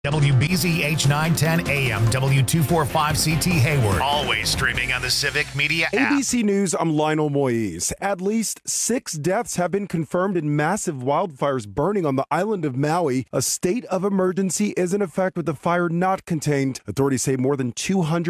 WBZ H910 AM, W245CT Hayward. Always streaming on the Civic Media app. ABC News, I'm Lionel Moise. At least 6 deaths have been confirmed in massive wildfires burning on the island of Maui. A state of emergency is in effect with the fire not contained. Authorities say more than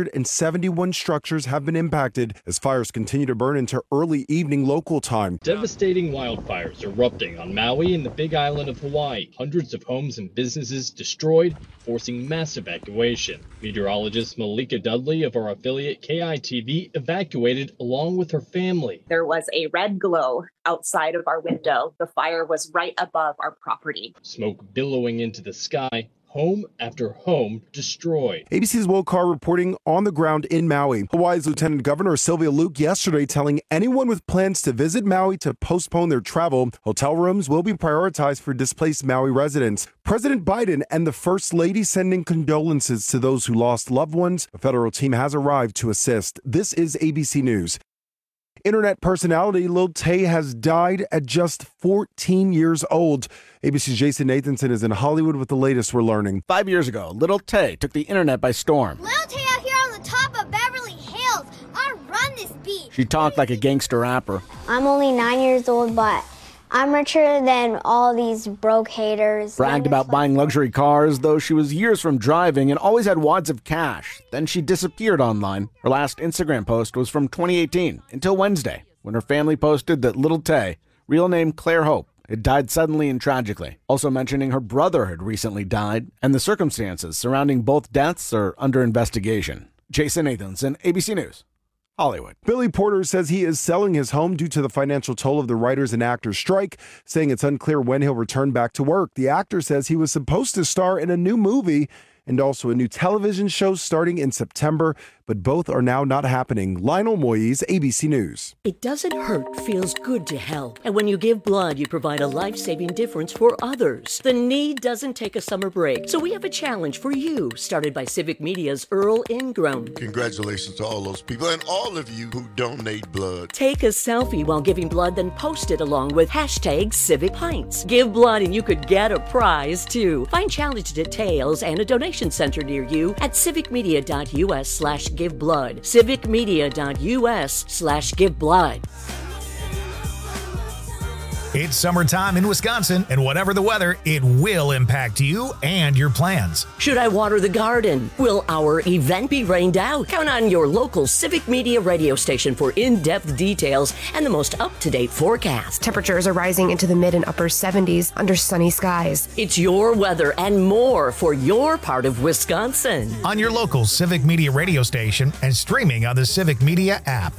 271 structures have been impacted as fires continue to burn into early evening local time. Devastating wildfires erupting on Maui and the Big Island of Hawaii. Hundreds of homes and businesses destroyed, forcing mass evacuation. Meteorologist Malika Dudley of our affiliate KITV evacuated along with her family. There was a red glow outside of our window. The fire was right above our property. Smoke billowing into the sky. Home after home destroyed. ABC's Will Carr reporting on the ground in Maui. Hawaii's Lieutenant Governor Sylvia Luke yesterday telling anyone with plans to visit Maui to postpone their travel. Hotel rooms will be prioritized for displaced Maui residents. President Biden and the First Lady sending condolences to those who lost loved ones. A federal team has arrived to assist. This is ABC News. Internet personality Lil Tay has died at just 14 years old. ABC's Jason Nathanson is in Hollywood with the latest we're learning. 5 years ago, Lil Tay took the internet by storm. Lil Tay out here on the top of Beverly Hills. I run this beat. She talked like a gangster rapper. I'm only 9 years old, but I'm richer than all these broke haters. Bragged about buying luxury cars, though she was years from driving and always had wads of cash. Then she disappeared online. Her last Instagram post was from 2018, until Wednesday, when her family posted that Lil Tay, real name Claire Hope, had died suddenly and tragically. Also mentioning her brother had recently died, and the circumstances surrounding both deaths are under investigation. Jason Nathanson, ABC News, Hollywood. Billy Porter says he is selling his home due to the financial toll of the writers and actors strike, saying it's unclear when he'll return back to work. The actor says he was supposed to star in a new movie and also a new television show starting in September, but both are now not happening. Lionel Moise, ABC News. It doesn't hurt, feels good to help. And when you give blood, you provide a life-saving difference for others. The need doesn't take a summer break. So we have a challenge for you, started by Civic Media's Earl Ingram. Congratulations to all those people and all of you who donate blood. Take a selfie while giving blood, then post it along with hashtag Civic Pints. Give blood and you could get a prize, too. Find challenge details and a donation center near you at civicmedia.us/giveblood. civicmedia.us/giveblood. It's summertime in Wisconsin, and whatever the weather, it will impact you and your plans. Should I water the garden? Will our event be rained out? Count on your local Civic Media radio station for in-depth details and the most up-to-date forecast. Temperatures are rising into the mid and upper 70s under sunny skies. It's your weather and more for your part of Wisconsin. On your local Civic Media radio station and streaming on the Civic Media app.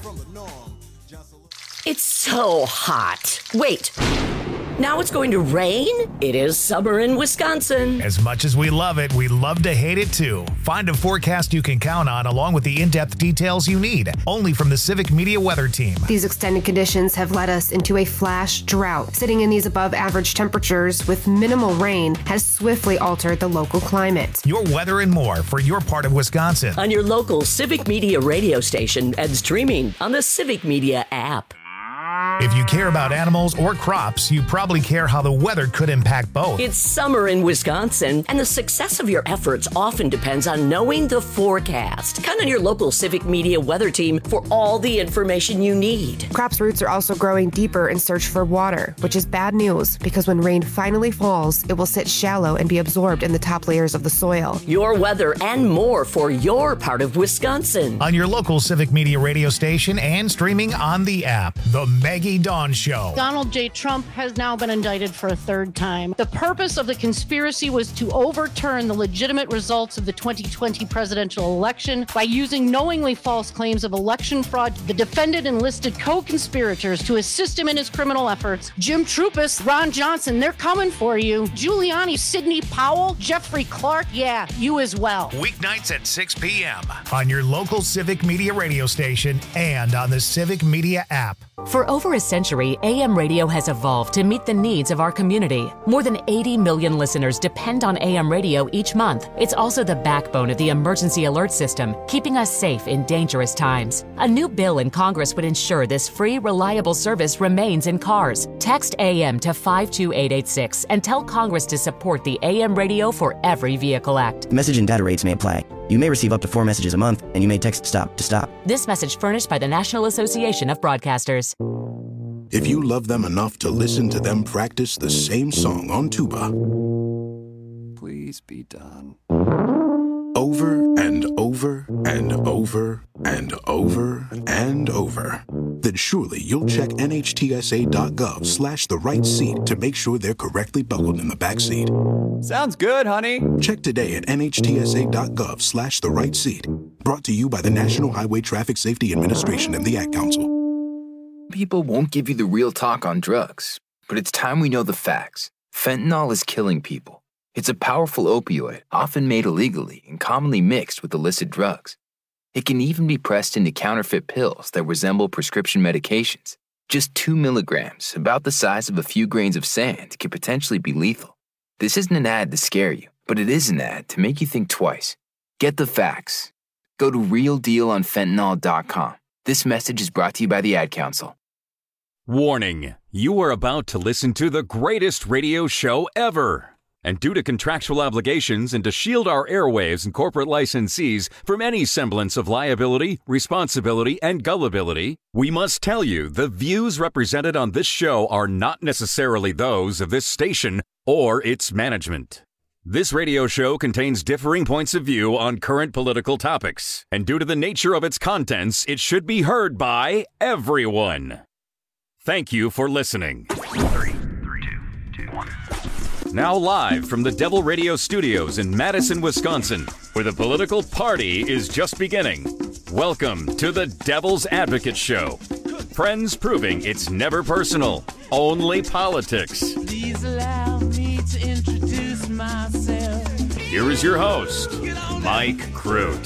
It's so hot. Wait, now it's going to rain? It is summer in Wisconsin. As much as we love it, we love to hate it too. Find a forecast you can count on along with the in-depth details you need, only from the Civic Media Weather Team. These extended conditions have led us into a flash drought. Sitting in these above average temperatures with minimal rain has swiftly altered the local climate. Your weather and more for your part of Wisconsin. On your local Civic Media radio station and streaming on the Civic Media app. If you care about animals or crops, you probably care how the weather could impact both. It's summer in Wisconsin, and the success of your efforts often depends on knowing the forecast. Count on your local Civic Media weather team for all the information you need. Crops' roots are also growing deeper in search for water, which is bad news because when rain finally falls, it will sit shallow and be absorbed in the top layers of the soil. Your weather and more for your part of Wisconsin. On your local Civic Media radio station and streaming on the app. The Maggie Dawn Show. Donald J. Trump has now been indicted for a third time. The purpose of the conspiracy was to overturn the legitimate results of the 2020 presidential election by using knowingly false claims of election fraud. The defendant enlisted co-conspirators to assist him in his criminal efforts. Jim Trupis, Ron Johnson, they're coming for you. Giuliani, Sidney Powell, Jeffrey Clark, yeah, you as well. Weeknights at 6 p.m. on your local Civic Media radio station and on the Civic Media app. For over over a century, AM radio has evolved to meet the needs of our community. More than 80 million listeners depend on AM radio each month. It's also the backbone of the emergency alert system, keeping us safe in dangerous times. A new bill in Congress would ensure this free, reliable service remains in cars. Text AM to 52886 and tell Congress to support the AM Radio for Every Vehicle Act. Message and data rates may apply. You may receive up to 4 messages a month, and you may text STOP to stop. This message furnished by the National Association of Broadcasters. If you love them enough to listen to them practice the same song on tuba, please be done. Over and over and over and over and over, then surely you'll check NHTSA.gov/the right seat to make sure they're correctly buckled in the back seat. Sounds good, honey. Check today at NHTSA.gov/the right seat. Brought to you by the National Highway Traffic Safety Administration and the Ad Council. People won't give you the real talk on drugs, but it's time we know the facts. Fentanyl is killing people. It's a powerful opioid, often made illegally and commonly mixed with illicit drugs. It can even be pressed into counterfeit pills that resemble prescription medications. Just 2 milligrams, about the size of a few grains of sand, can potentially be lethal. This isn't an ad to scare you, but it is an ad to make you think twice. Get the facts. Go to realdealonfentanyl.com. This message is brought to you by the Ad Council. Warning, you are about to listen to the greatest radio show ever. And due to contractual obligations and to shield our airwaves and corporate licensees from any semblance of liability, responsibility, and gullibility, we must tell you the views represented on this show are not necessarily those of this station or its management. This radio show contains differing points of view on current political topics, and due to the nature of its contents, it should be heard by everyone. Thank you for listening. 3, 2, 1. Now live from the Devil Radio Studios in Madison, Wisconsin, where the political party is just beginning. Welcome to the Devil's Advocate Show. Friends proving it's never personal, only politics. Please allow me to introduce myself. Here is your host, Mike Crute.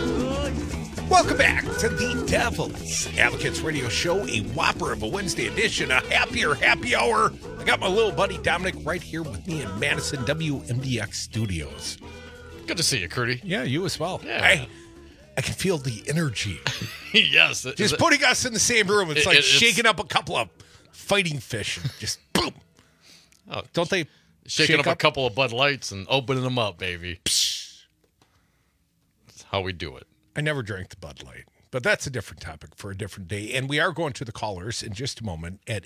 Welcome back to the Devil's Advocates Radio Show, a whopper of a Wednesday edition, a happier happy hour. I got my little buddy Dominic right here with me in Madison WMDX Studios. Good to see you, Curdy. Yeah, you as well. Yeah. I can feel the energy. Yes. Just putting us in the same room. It's like shaking up a couple of fighting fish. Just boom. Oh, don't they shaking up a couple of Bud Lights and opening them up, baby. That's how we do it. I never drank the Bud Light, but that's a different topic for a different day. And we are going to the callers in just a moment at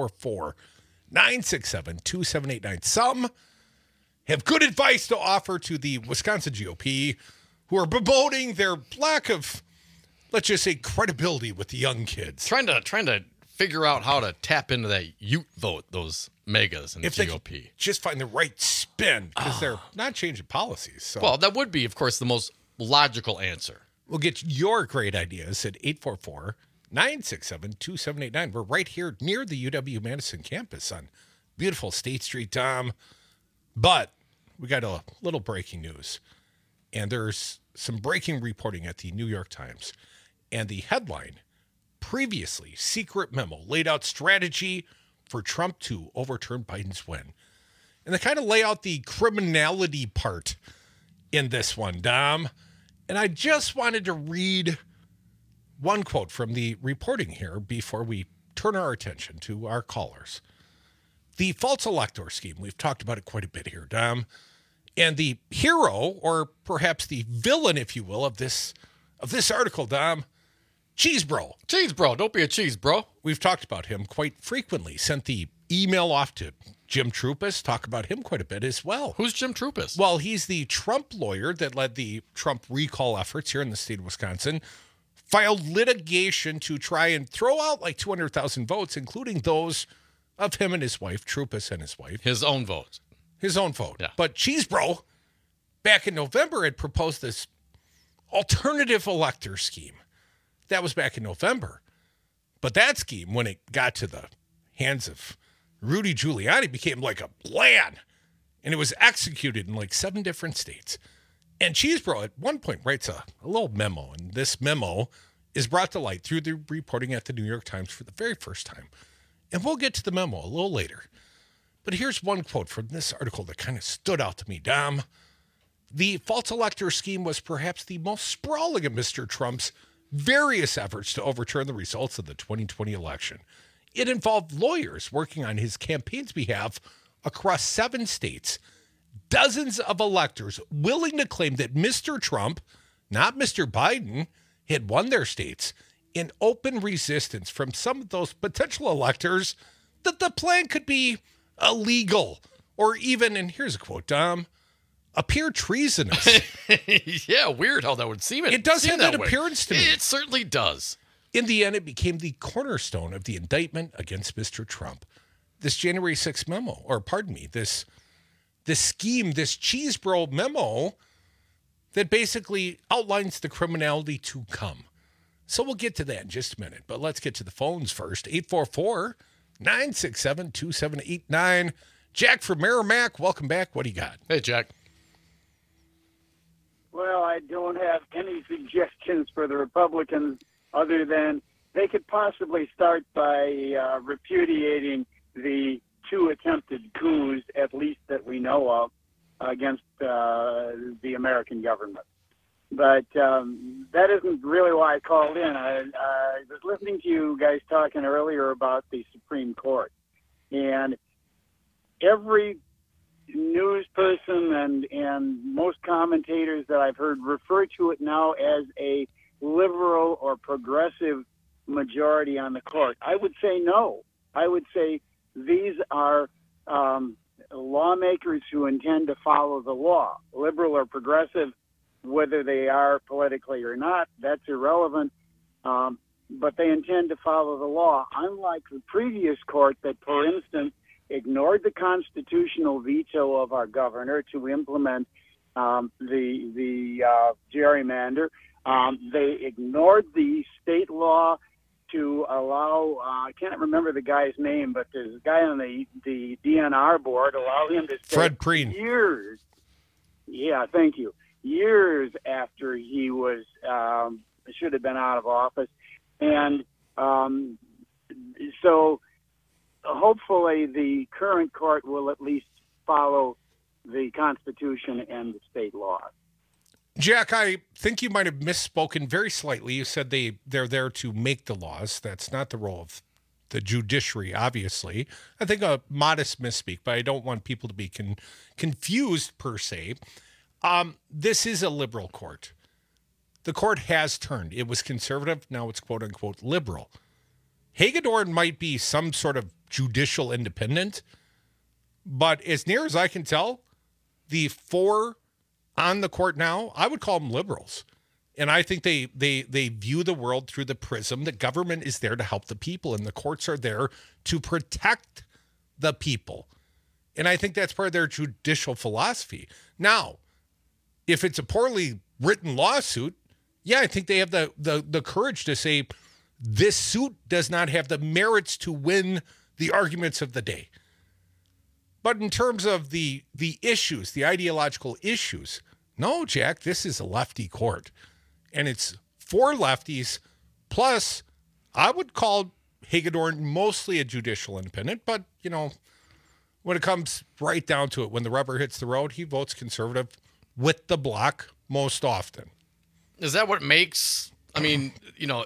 844-967-2789. Some have good advice to offer to the Wisconsin GOP, who are bemoaning their lack of, let's just say, credibility with the young kids. Trying to figure out how to tap into that Ute vote, those megas in the GOP. They just find the right spin, because they're not changing policies. So. Well, that would be, of course, the most logical answer. We'll get your great ideas at 844-967-2789. We're right here near the UW-Madison campus on beautiful State Street, Tom. But we got a little breaking news. And there's some breaking reporting at the New York Times. And the headline, previously secret memo laid out strategy for Trump to overturn Biden's win. And they kind of lay out the criminality part in this one, Dom. And I just wanted to read one quote from the reporting here before we turn our attention to our callers. The false elector scheme, we've talked about it quite a bit here, Dom. And the hero, or perhaps the villain, if you will, of this article, Dom, Cheese Bro. Cheese Bro, don't be a cheese bro. We've talked about him quite frequently. Sent the email off to Jim Troupis, talk about him quite a bit as well. Who's Jim Troupis? Well, he's the Trump lawyer that led the Trump recall efforts here in the state of Wisconsin, filed litigation to try and throw out like 200,000 votes, including those of him and his wife, Troupis and his wife. His own votes. His own vote. Yeah. But Cheese Bro, back in November, had proposed this alternative elector scheme. That was back in November. But that scheme, when it got to the hands of Rudy Giuliani, became like a plan. And it was executed in like 7 different states. And Cheese Bro at one point writes a little memo. And this memo is brought to light through the reporting at the New York Times for the very first time. And we'll get to the memo a little later. But here's one quote from this article that kind of stood out to me, Dom. The false elector scheme was perhaps the most sprawling of Mr. Trump's various efforts to overturn the results of the 2020 election. It involved lawyers working on his campaign's behalf across 7 states, dozens of electors willing to claim that Mr. Trump, not Mr. Biden, had won their states, in open resistance from some of those potential electors that the plan could be illegal or even, and here's a quote, Dom, appear treasonous. Yeah, weird how that would seem. It does have that appearance to me. It certainly does. In the end, it became the cornerstone of the indictment against Mr. Trump. This January 6th memo, or pardon me, this scheme, this Cheesebro memo that basically outlines the criminality to come. So we'll get to that in just a minute, but let's get to the phones first. 844-967-2789. Jack from Merrimack, welcome back. What do you got? Hey, Jack. Well, I don't have any suggestions for the Republicans other than they could possibly start by repudiating the 2 attempted coups, at least that we know of, against the American government. But that isn't really why I called in. I was listening to you guys talking earlier about the Supreme Court. And every news person and most commentators that I've heard refer to it now as a liberal or progressive majority on the court. I would say no. I would say these are lawmakers who intend to follow the law. Liberal or progressive, whether they are politically or not, that's irrelevant. But they intend to follow the law, unlike the previous court that, for instance, ignored the constitutional veto of our governor to implement the gerrymander. They ignored the state law to allow, I can't remember the guy's name, but there's a guy on the DNR board, allow him to stay Fred Preen. Years. Yeah, thank you. Years after he was, should have been out of office. And so hopefully the current court will at least follow the Constitution and the state laws. Jack, I think you might have misspoken very slightly. You said they're there to make the laws. That's not the role of the judiciary, obviously. I think a modest misspeak, but I don't want people to be confused per se. This is a liberal court. The court has turned. It was conservative. Now it's quote unquote liberal. Hagedorn might be some sort of judicial independent, but as near as I can tell, the 4 on the court now, I would call them liberals. And I think they view the world through the prism that government is there to help the people and the courts are there to protect the people. And I think that's part of their judicial philosophy. Now, if it's a poorly written lawsuit, yeah, I think they have the courage to say this suit does not have the merits to win the arguments of the day. But in terms of the issues, the ideological issues, no, Jack, this is a lefty court. And it's for lefties. Plus, I would call Hagedorn mostly a judicial independent. But, you know, when it comes right down to it, when the rubber hits the road, he votes conservative with the bloc most often. Is that what makes, I mean, you know,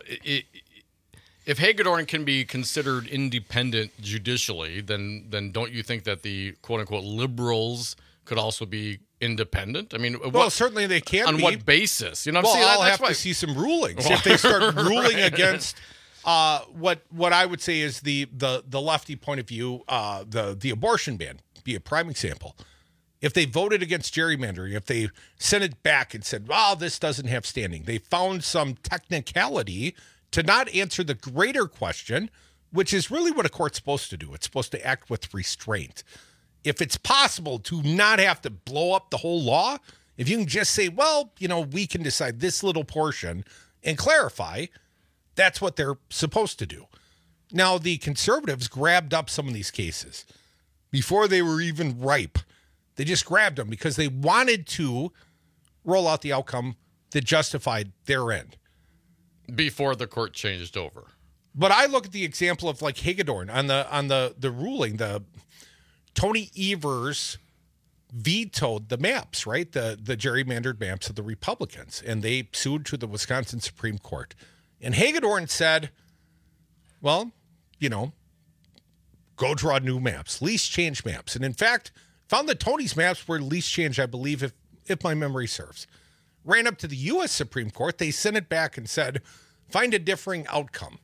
if Hagedorn can be considered independent judicially, then don't you think that the quote-unquote liberals could also be independed? I mean, well, certainly they can on be. what basis? You know, what I'm saying? I'll have to see some rulings. If they start ruling against what I would say is the lefty point of view, the abortion ban, be a prime example. If they voted against gerrymandering, if they sent it back and said, well, this doesn't have standing, they found some technicality to not answer the greater question, which is really what a court's supposed to do. It's supposed to act with restraint. If it's possible to not have to blow up the whole law, if you can just say, well, you know, we can decide this little portion and clarify, that's what they're supposed to do. Now, the conservatives grabbed up some of these cases before they were even ripe. They just grabbed them because they wanted to roll out the outcome that justified their end. Before the court changed over. But I look at the example of like Hagedorn on the ruling. The Tony Evers vetoed the maps, right? The gerrymandered maps of the Republicans, and they sued to the Wisconsin Supreme Court. And Hagedorn said, well, go draw new maps, least change maps. And in fact, found that Tony's maps were least change, I believe, if my memory serves. Ran up to the U.S. Supreme Court. They sent it back and said, find a differing outcome.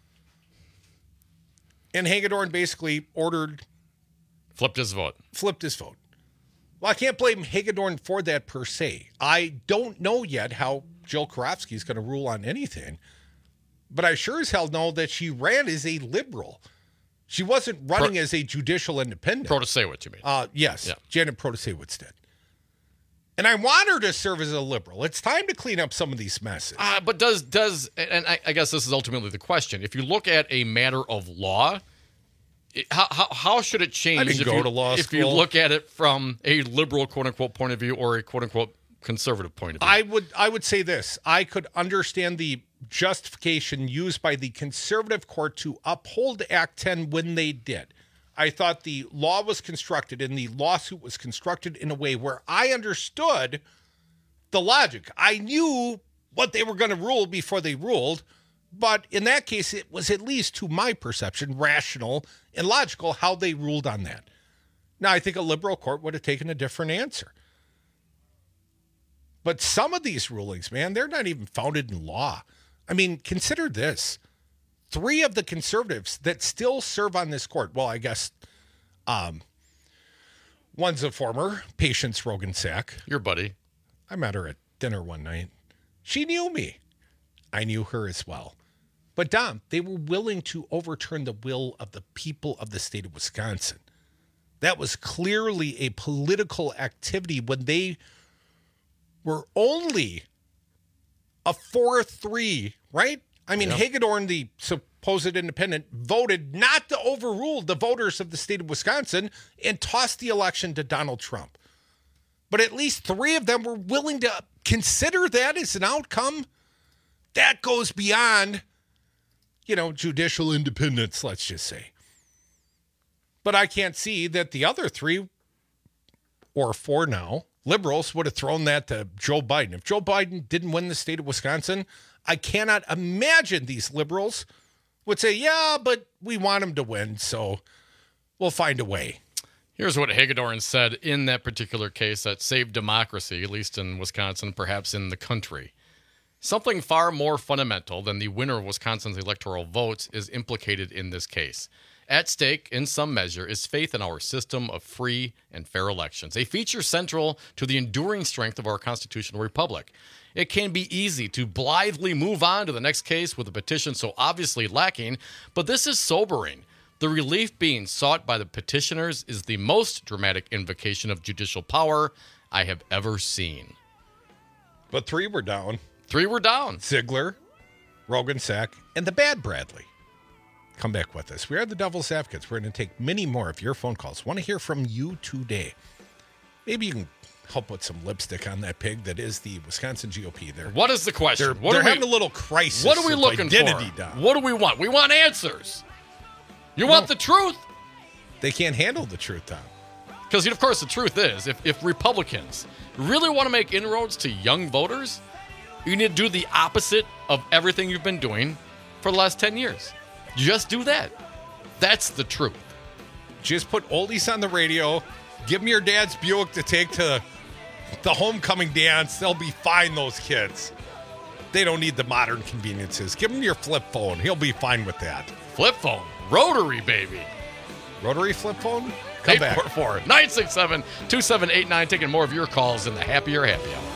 And Hagedorn basically flipped his vote. Well, I can't blame Hagedorn for that per se. I don't know yet how Jill Karofsky is going to rule on anything, but I sure as hell know that she ran as a liberal. She wasn't running as a judicial independent. Protasewicz, you mean? Yes, yeah. Janet Protasewicz did. And I want her to serve as a liberal. It's time to clean up some of these messes. But does and I guess this is ultimately the question. If you look at a matter of law, how should it change? I didn't go to law school. If you look at it from a liberal quote unquote point of view or a quote unquote conservative point of view, I would say this: I could understand the justification used by the conservative court to uphold Act 10 when they did. I thought the law was constructed and the lawsuit was constructed in a way where I understood the logic. I knew what they were going to rule before they ruled, but in that case, it was at least, to my perception, rational and logical how they ruled on that. Now, I think a liberal court would have taken a different answer. But some of these rulings, man, they're not even founded in law. I mean, consider this. 3 of the conservatives that still serve on this court, well, I guess one's a former, Patience Roggensack. Your buddy. I met her at dinner one night. She knew me. I knew her as well. But, Dom, they were willing to overturn the will of the people of the state of Wisconsin. That was clearly a political activity when they were only a 4-3, right? I mean, Hagedorn, the supposed independent, voted not to overrule the voters of the state of Wisconsin and tossed the election to Donald Trump. But at least 3 of them were willing to consider that as an outcome. That goes beyond, judicial independence, let's just say. But I can't see that the other 3 or 4 now, liberals, would have thrown that to Joe Biden. If Joe Biden didn't win the state of Wisconsin, I cannot imagine these liberals would say, yeah, but we want him to win, so we'll find a way. Here's what Hagedorn said in that particular case that saved democracy, at least in Wisconsin, perhaps in the country. Something far more fundamental than the winner of Wisconsin's electoral votes is implicated in this case. At stake, in some measure, is faith in our system of free and fair elections, a feature central to the enduring strength of our constitutional republic. It can be easy to blithely move on to the next case with a petition so obviously lacking, but this is sobering. The relief being sought by the petitioners is the most dramatic invocation of judicial power I have ever seen. But 3 were down. 3 were down. Ziegler, Roggensack, and the bad Bradley. Come back with us. We are the Devil's Advocates. We're going to take many more of your phone calls. Want to hear from you today. Maybe you can help put some lipstick on that pig that is the Wisconsin GOP. What is the question? They're having a little crisis. What are we looking for? Down. What do we want? We want answers. You want the truth? They can't handle the truth, Tom. Because, of course, the truth is, if Republicans really want to make inroads to young voters, you need to do the opposite of everything you've been doing for the last 10 years. Just do that. That's the truth. Just put oldies on the radio. Give them your dad's Buick to take to the homecoming dance. They'll be fine, those kids. They don't need the modern conveniences. Give them your flip phone. He'll be fine with that. Flip phone? Rotary, baby. Rotary flip phone? Come back. 844-967-2789. Taking more of your calls in the Happier Happy Hour.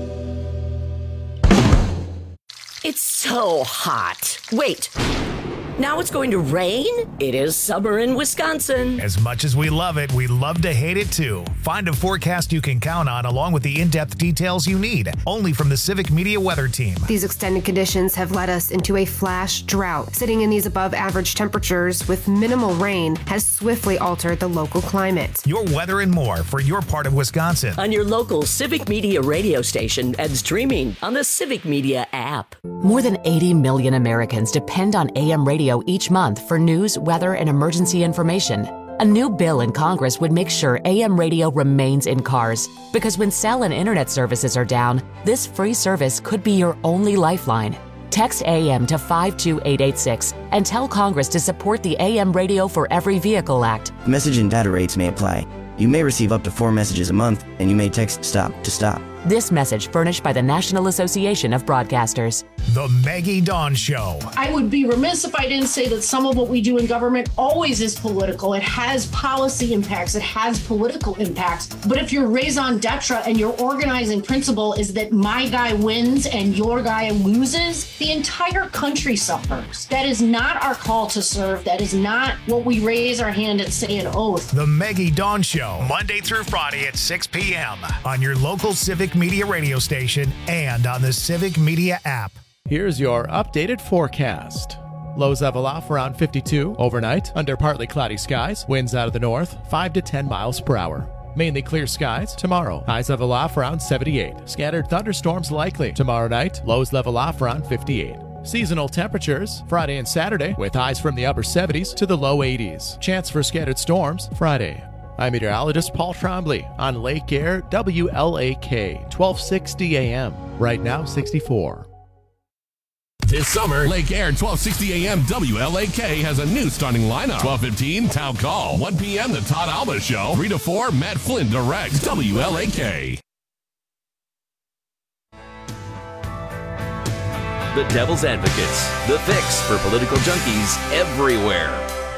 It's so hot. Wait, Now it's going to rain? It is summer in Wisconsin. As much as we love it, we love to hate it too. Find a forecast you can count on along with the in-depth details you need. Only from the Civic Media Weather Team. These extended conditions have led us into a flash drought. Sitting in these above average temperatures with minimal rain has swiftly altered the local climate. Your weather and more for your part of Wisconsin. On your local Civic Media radio station and streaming on the Civic Media app. More than 80 million Americans depend on AM radio each month for news, weather, and emergency information. A new bill in Congress would make sure AM radio remains in cars, because when cell and internet services are down, this free service could be your only lifeline. Text AM to 52886 and tell Congress to support the AM Radio for Every Vehicle Act. Message and data rates may apply. You may receive up to 4 messages a month, and you may text STOP to stop. This message furnished by the National Association of Broadcasters. The Maggie Dawn Show. I would be remiss if I didn't say that some of what we do in government always is political. It has policy impacts. It has political impacts. But if your raison d'etre and your organizing principle is that my guy wins and your guy loses, the entire country suffers. That is not our call to serve. That is not what we raise our hand and say an oath. The Maggie Dawn Show, Monday through Friday at 6 p.m. on your local Civic Media radio station and on the Civic Media app. Here's your updated forecast. Lows level off around 52 overnight under partly cloudy skies. Winds out of the north 5 to 10 miles per hour. Mainly clear skies tomorrow. Highs level off around 78. Scattered thunderstorms likely tomorrow night. Lows level off around 58. Seasonal temperatures Friday and Saturday with highs from the upper 70s to the low 80s. Chance for scattered storms Friday. I'm meteorologist Paul Trombley on Lake Air WLAK 1260 AM. Right now 64. This summer, Lake Air 1260 AM WLAK has a new starting lineup. 12:15 Town Call. 1 p.m. The Todd Alba Show. 3 to 4 Matt Flynn directs WLAK. The Devil's Advocates, the fix for political junkies everywhere.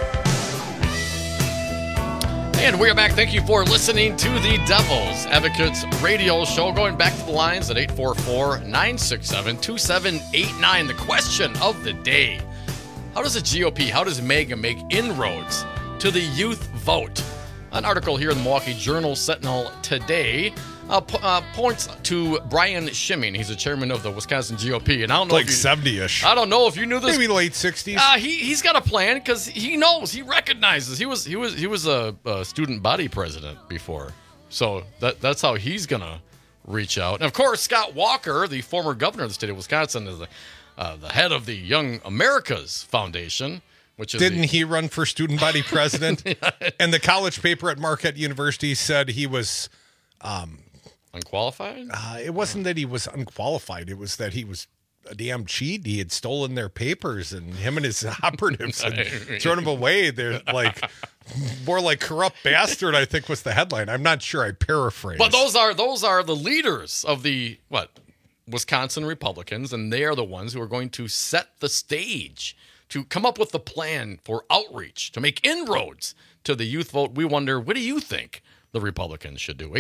And we are back. Thank you for listening to the Devil's Advocates radio show. Going back to the lines at 844-967-2789. The question of the day: how does the GOP, how does MAGA make inroads to the youth vote? An article here in the Milwaukee Journal-Sentinel today points to Brian Schimming. He's the chairman of the Wisconsin GOP, and I don't know like 70-ish. I don't know if you knew this. Maybe late 60s. He's got a plan because he knows, he recognizes. He was a student body president before, so that's how he's gonna reach out. And of course, Scott Walker, the former governor of the state of Wisconsin, is the head of the Young Americas Foundation. Didn't he run for student body president? Yeah. And the college paper at Marquette University said he was unqualified? It wasn't that he was unqualified. It was that he was a damn cheat. He had stolen their papers, and him and his operatives had thrown them away. They're like more like corrupt bastard, I think was the headline. I'm not sure. I paraphrase. But those are the leaders of the Wisconsin Republicans, and they are the ones who are going to set the stage to come up with the plan for outreach, to make inroads to the youth vote. We wonder, what do you think the Republicans should do?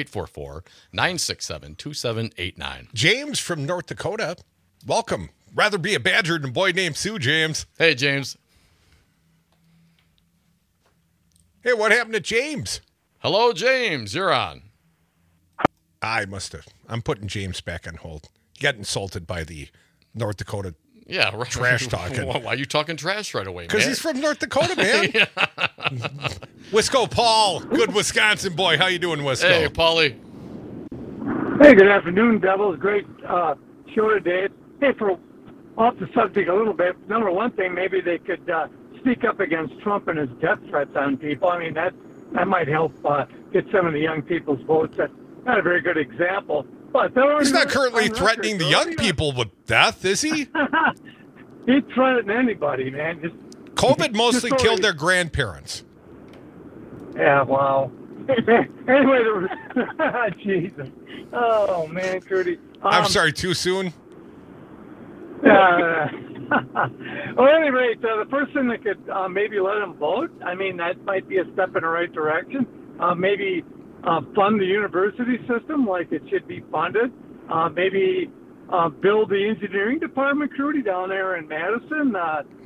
844-967-2789. James from North Dakota, welcome. Rather be a badger than a boy named Sue, James. Hey, James. Hey, what happened to James? Hello, James. You're on. I must have. I'm putting James back on hold. He got insulted by the North Dakota right. Trash talking. Why are you talking trash right away, man? Because he's from North Dakota, man. Wisco Paul, good Wisconsin boy. How you doing, Wisco? Hey, Paulie. Hey, good afternoon, Devils. Great show today. Hey, for off the subject a little bit, number one thing, maybe they could speak up against Trump and his death threats on people. I mean, that might help get some of the young people's votes. That's not a very good example. But he's not currently threatening the young people with death, is he? He's threatening anybody, man. COVID mostly killed their grandparents. Yeah, wow. Anyway, Jesus. Oh, man, Curdy. I'm sorry, too soon? Well, at any rate, the first thing that could maybe let them vote, I mean, that might be a step in the right direction. Maybe fund the university system like it should be funded. Maybe build the engineering department, Crudy, down there in Madison.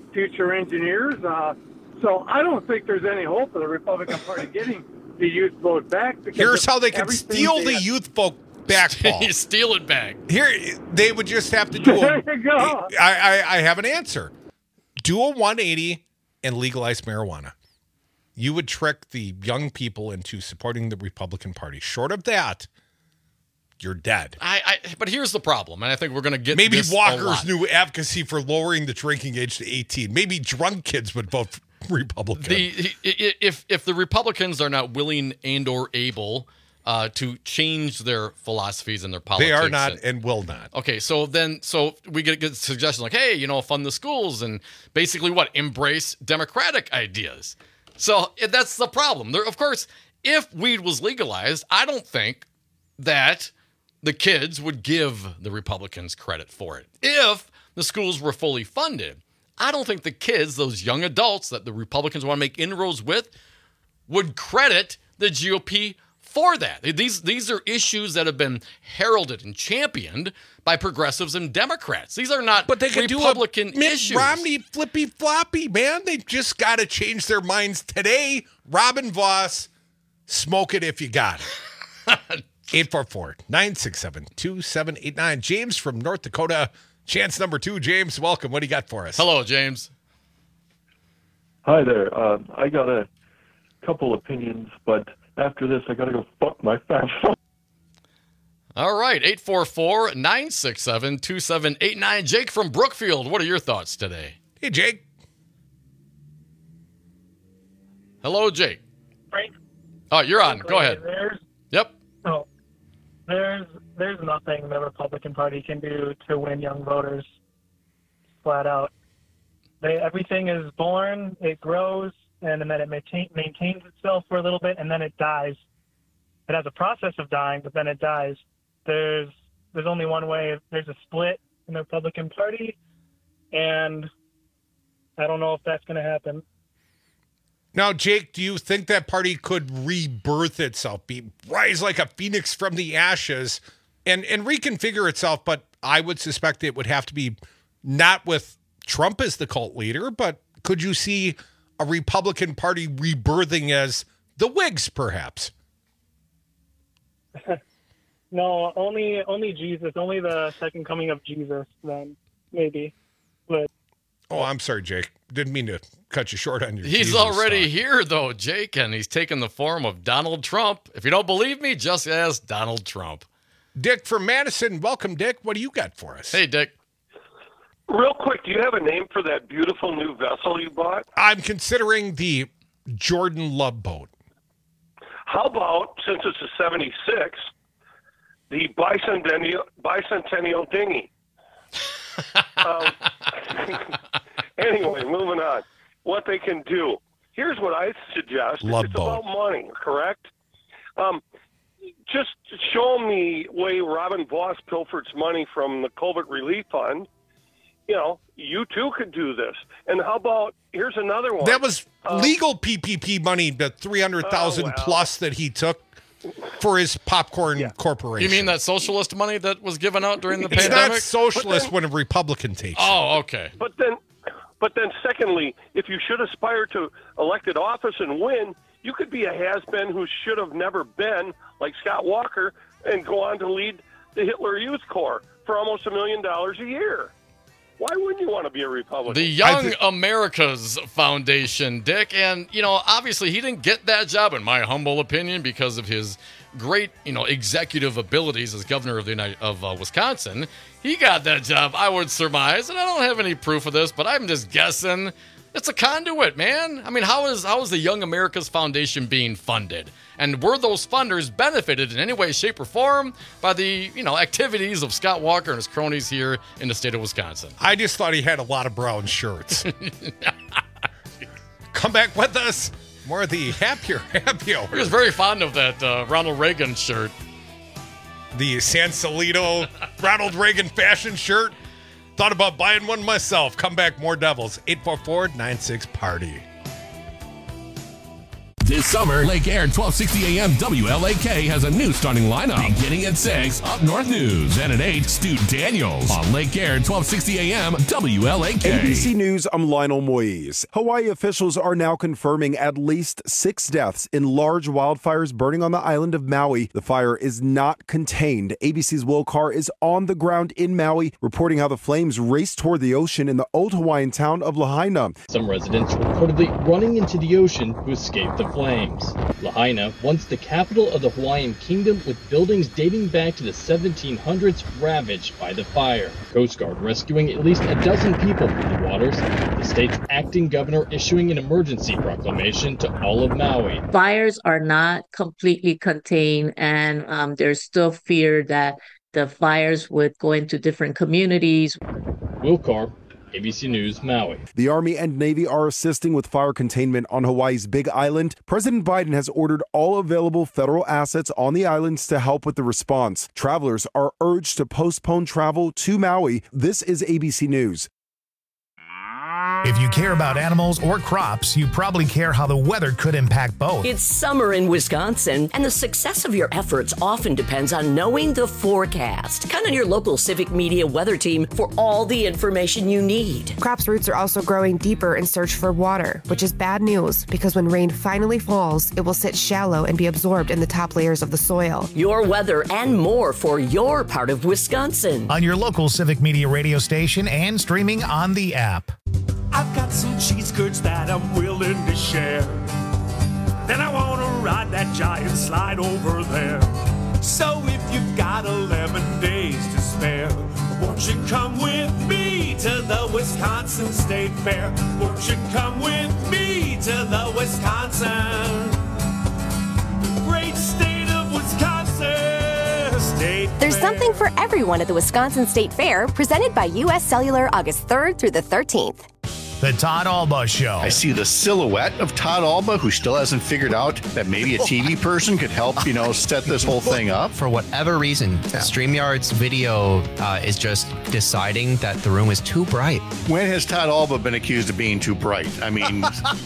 future engineers. So I don't think there's any hope of the Republican Party getting the youth vote back. Here's how they can steal the youth vote back, Paul. You steal it back. Here, they would just have to do There you go. I have an answer. Do a 180 and legalize marijuana. You would trick the young people into supporting the Republican Party. Short of that, you're dead. But here's the problem, and I think we're going to get Maybe this a Walker's lot. new advocacy for lowering the drinking age to 18. Maybe drunk kids would vote Republican. If the Republicans are not willing and or able to change their philosophies and their politics, they are not and will not. Okay, so we get good suggestions like, hey, fund the schools and basically embrace democratic ideas. So that's the problem. Of course, if weed was legalized, I don't think that the kids would give the Republicans credit for it. If the schools were fully funded, I don't think the kids, those young adults that the Republicans want to make inroads with, would credit the GOP for that. These are issues that have been heralded and championed by progressives and Democrats. These are not Republican issues. Mitt Romney flippy floppy, man. They've just got to change their minds today. Robin Voss, smoke it if you got it. 844-967-2789. James from North Dakota. Chance number 2. James, welcome. What do you got for us? Hello, James. Hi there. I got a couple opinions, but after this, I got to go fuck my fat phone. All right, 844-967-2789. Jake from Brookfield, what are your thoughts today? Hey, Jake. Hello, Jake. Frank? Oh, you're on. Go ahead. Yep. Oh, there's nothing the Republican Party can do to win young voters, flat out. Everything is born, it grows, and then it maintains itself for a little bit, and then it dies. It has a process of dying, but then it dies. There's only one way. There's a split in the Republican Party, and I don't know if that's going to happen. Now, Jake, do you think that party could rebirth itself, rise like a phoenix from the ashes, and reconfigure itself? But I would suspect it would have to be not with Trump as the cult leader, but could you see a Republican Party rebirthing as the Whigs, perhaps? No, only Jesus, only the second coming of Jesus, then maybe. But oh, I'm sorry, Jake. Didn't mean to cut you short on your He's Jesus already thought. here, though, Jake, and he's taken the form of Donald Trump. If you don't believe me, just ask Donald Trump. Dick from Madison. Welcome, Dick. What do you got for us? Hey, Dick. Real quick, do you have a name for that beautiful new vessel you bought? I'm considering the Jordan Love boat. How about, since it's a 76, the bicentennial dinghy? Anyway, moving on. What they can do. Here's what I suggest. Love it's boat. about money, correct? Just show them the way Robin Voss pilfered money from the COVID relief fund. You too could do this. And how about, here's another one. That was legal PPP money, the $300,000 plus that he took for his popcorn corporation. You mean that socialist money that was given out during the it's pandemic? Not socialist when a Republican takes it. Oh, okay. But then, secondly, if you should aspire to elected office and win, you could be a has-been who should have never been, like Scott Walker, and go on to lead the Hitler Youth Corps for almost $1 million a year. Why wouldn't you want to be a Republican? The Young America's Foundation, Dick. And, obviously he didn't get that job, in my humble opinion, because of his great, executive abilities as governor of Wisconsin. He got that job, I would surmise, and I don't have any proof of this, but I'm just guessing. It's a conduit, man. I mean, how is the Young America's Foundation being funded? And were those funders benefited in any way, shape, or form by the, activities of Scott Walker and his cronies here in the state of Wisconsin? I just thought he had a lot of brown shirts. Come back with us. More of the happy hour. He was very fond of that Ronald Reagan shirt. The Sansalito Ronald Reagan fashion shirt. Thought about buying one myself. Come back, more Devils. 844-96-PARTY. This summer, Lake Air 1260 AM WLAK has a new starting lineup. Beginning at 6, Up North News. And at 8, Stu Daniels on Lake Air 1260 AM WLAK. ABC News, I'm Lionel Moise. Hawaii officials are now confirming at least 6 deaths in large wildfires burning on the island of Maui. The fire is not contained. ABC's Will Carr is on the ground in Maui, reporting how the flames raced toward the ocean in the old Hawaiian town of Lahaina. Some residents reportedly running into the ocean to escape the flames. Lahaina, once the capital of the Hawaiian kingdom, with buildings dating back to the 1700s ravaged by the fire. Coast Guard rescuing at least a dozen people from the waters. The state's acting governor issuing an emergency proclamation to all of Maui. Fires are not completely contained, and there's still fear that the fires would go into different communities. Will Carr, ABC News, Maui. The Army and Navy are assisting with fire containment on Hawaii's Big Island. President Biden has ordered all available federal assets on the islands to help with the response. Travelers are urged to postpone travel to Maui. This is ABC News. If you care about animals or crops, you probably care how the weather could impact both. It's summer in Wisconsin, and the success of your efforts often depends on knowing the forecast. Count on your local Civic Media weather team for all the information you need. Crops' roots are also growing deeper in search for water, which is bad news because when rain finally falls, it will sit shallow and be absorbed in the top layers of the soil. Your weather and more for your part of Wisconsin. On your local Civic Media radio station and streaming on the app. I've got some cheese curds that I'm willing to share. Then I want to ride that giant slide over there. So if you've got 11 days to spare, won't you come with me to the Wisconsin State Fair? Won't you come with me to the Wisconsin, the great state of Wisconsin State There's Fair. something for everyone at the Wisconsin State Fair, presented by U.S. Cellular August 3rd through the 13th. The Todd Alba Show. I see the silhouette of Todd Alba, who still hasn't figured out that maybe a TV person could help, set this whole thing up. For whatever reason, StreamYard's video is just deciding that the room is too bright. When has Todd Alba been accused of being too bright? I mean,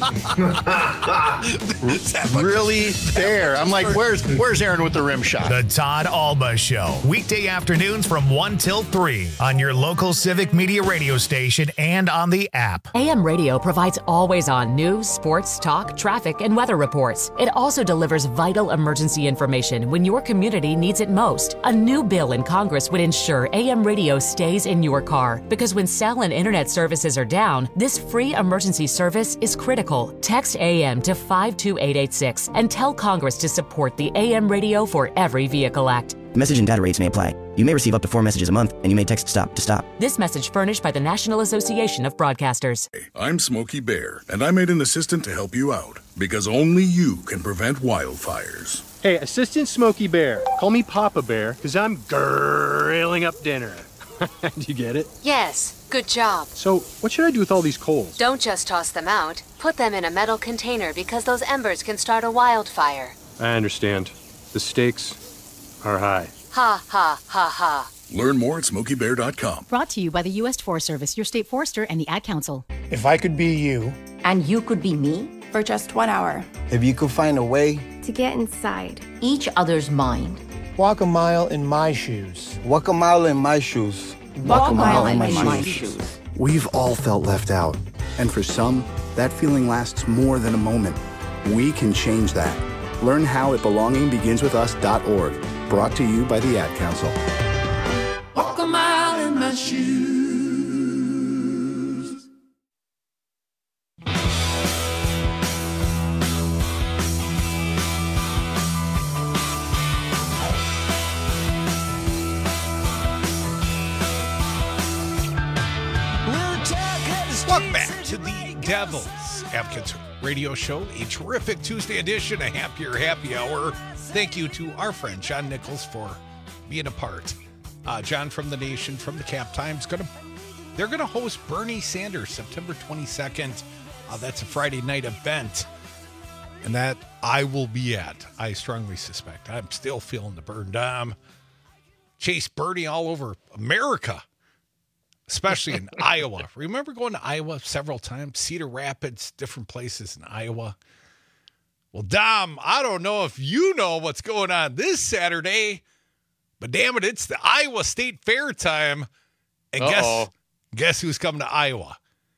really there. I'm like, where's Aaron with the rim shot? The Todd Alba Show. Weekday afternoons from 1 till 3 on your local Civic Media radio station and on the app. AM radio provides always-on news, sports, talk, traffic, and weather reports. It also delivers vital emergency information when your community needs it most. A new bill in Congress would ensure AM radio stays in your car, because when cell and internet services are down, this free emergency service is critical. Text AM to 52886 and tell Congress to support the AM Radio for Every Vehicle Act. Message and data rates may apply. You may receive up to 4 messages a month, and you may text STOP to stop. This message furnished by the National Association of Broadcasters. I'm Smokey Bear, and I made an assistant to help you out, because only you can prevent wildfires. Hey, Assistant Smokey Bear. Call me Papa Bear, because I'm grilling up dinner. Do you get it? Yes, good job. So, what should I do with all these coals? Don't just toss them out. Put them in a metal container because those embers can start a wildfire. I understand. The stakes are high. Ha, ha, ha, ha. Learn more at SmokeyBear.com. Brought to you by the U.S. Forest Service, your state forester, and the Ad Council. If I could be you. And you could be me? For just 1 hour. If you could find a way. To get inside. Each other's mind. Walk a mile in my shoes. Walk a mile in my shoes. Walk a mile in my shoes. We've all felt left out. And for some, that feeling lasts more than a moment. We can change that. Learn how at belongingbeginswithus.org. Brought to you by the Ad Council. Walk a mile in my shoes. Welcome back to the Devil's Advocates Radio Show, a terrific Tuesday edition, a happier happy hour. Thank you to our friend John Nichols for being a part. John from the Nation, from the Cap Times, they're going to host Bernie Sanders September 22nd. That's a Friday night event, and that I will be at. I strongly suspect. I'm still feeling the burn down. Chase Bernie all over America, especially in Iowa. Remember going to Iowa several times? Cedar Rapids, different places in Iowa. Well, Dom, I don't know if you know what's going on this Saturday, but damn it, it's the Iowa State Fair time. And guess who's coming to Iowa?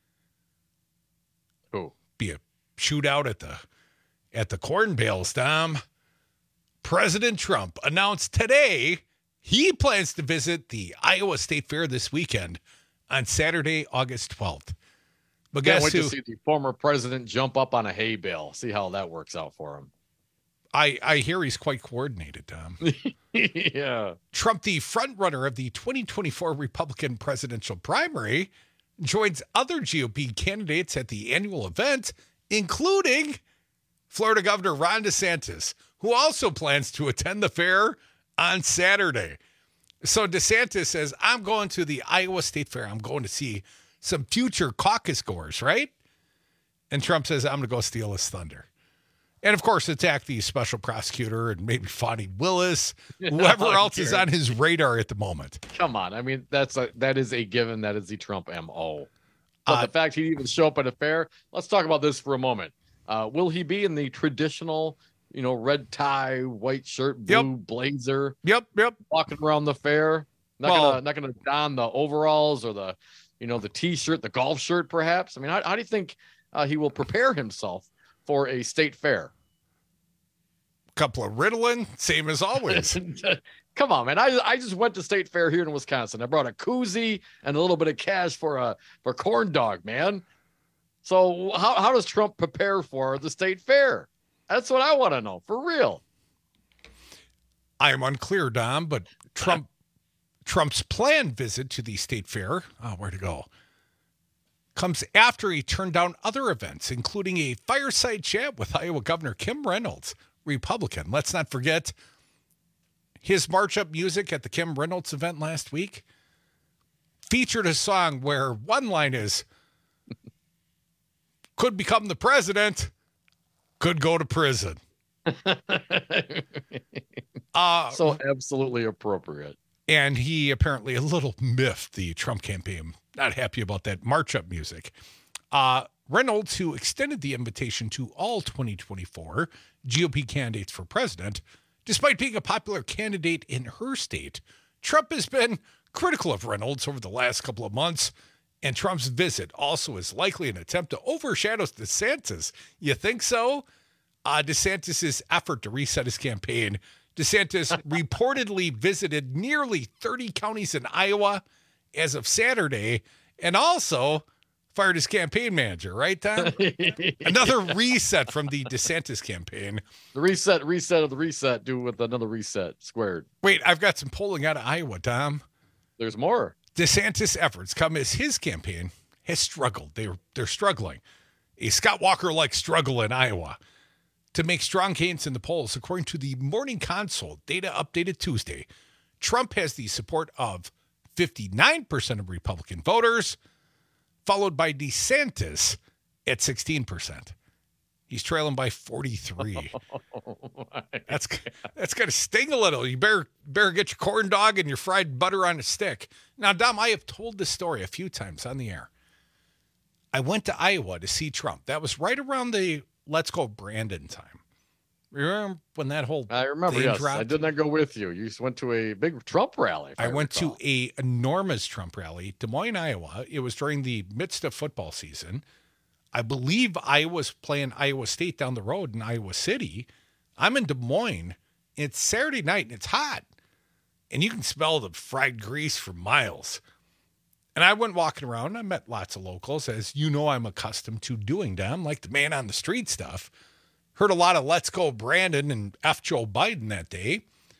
Who? Be a shootout at the corn bales, Dom. President Trump announced today he plans to visit the Iowa State Fair this weekend on Saturday, August 12th. But Can't guess wait who? to see the former president jump up on a hay bale. See how that works out for him. I hear he's quite coordinated, Tom. Yeah. Trump, the frontrunner of the 2024 Republican presidential primary, joins other GOP candidates at the annual event, including Florida Governor Ron DeSantis, who also plans to attend the fair on Saturday. So DeSantis says, I'm going to the Iowa State Fair. I'm going to see some future caucus goers, right? And Trump says, I'm going to go steal his thunder. And, of course, attack the special prosecutor and maybe Fonnie Willis, whoever else is on his radar at the moment. Come on. I mean, that is a given. That is the Trump MO. But the fact he'd even show up at a fair, let's talk about this for a moment. Will he be in the traditional, red tie, white shirt, blue blazer? Yep. Walking around the fair? Not gonna don the overalls or the T-shirt, the golf shirt, perhaps? I mean, how do you think he will prepare himself for a state fair? Couple of Ritalin, same as always. Come on, man. I just went to state fair here in Wisconsin. I brought a koozie and a little bit of cash for corn dog, man. So how does Trump prepare for the state fair? That's what I want to know, for real. I am unclear, Dom, but Trump's planned visit to the state fair, where to go, comes after he turned down other events, including a fireside chat with Iowa Governor Kim Reynolds, Republican. Let's not forget his march-up music at the Kim Reynolds event last week featured a song where one line is, could become the president, could go to prison. So absolutely appropriate. And he apparently a little miffed the Trump campaign. Not happy about that march-up music. Reynolds, who extended the invitation to all 2024 GOP candidates for president, despite being a popular candidate in her state, Trump has been critical of Reynolds over the last couple of months, and Trump's visit also is likely an attempt to overshadow DeSantis. You think so? DeSantis' effort to reset his campaign. DeSantis reportedly visited nearly 30 counties in Iowa as of Saturday, and also fired his campaign manager, right, Tom? Another reset from the DeSantis campaign. The reset of the reset, do with another reset squared. Wait, I've got some polling out of Iowa, Tom. There's more. DeSantis' efforts come as his campaign has struggled. They're struggling. A Scott Walker-like struggle in Iowa to make strong gains in the polls. According to the Morning Consult, data updated Tuesday, Trump has the support of 59% of Republican voters, followed by DeSantis at 16%. He's trailing by 43. That's got to sting a little. You better get your corn dog and your fried butter on a stick. Now, Dom, I have told this story a few times on the air. I went to Iowa to see Trump. That was right around the Let's Go Brandon time. Remember when that whole I remember, thing yes. dropped? I did not go with you. You went to a big Trump rally. I went to a enormous Trump rally, Des Moines, Iowa. It was during the midst of football season. I believe Iowa's playing Iowa State down the road in Iowa City. I'm in Des Moines. It's Saturday night, and it's hot. And you can smell the fried grease for miles. And I went walking around. I met lots of locals, as you know I'm accustomed to doing, Dom, like the man on the street stuff. Heard a lot of Let's Go Brandon and F. Joe Biden that day.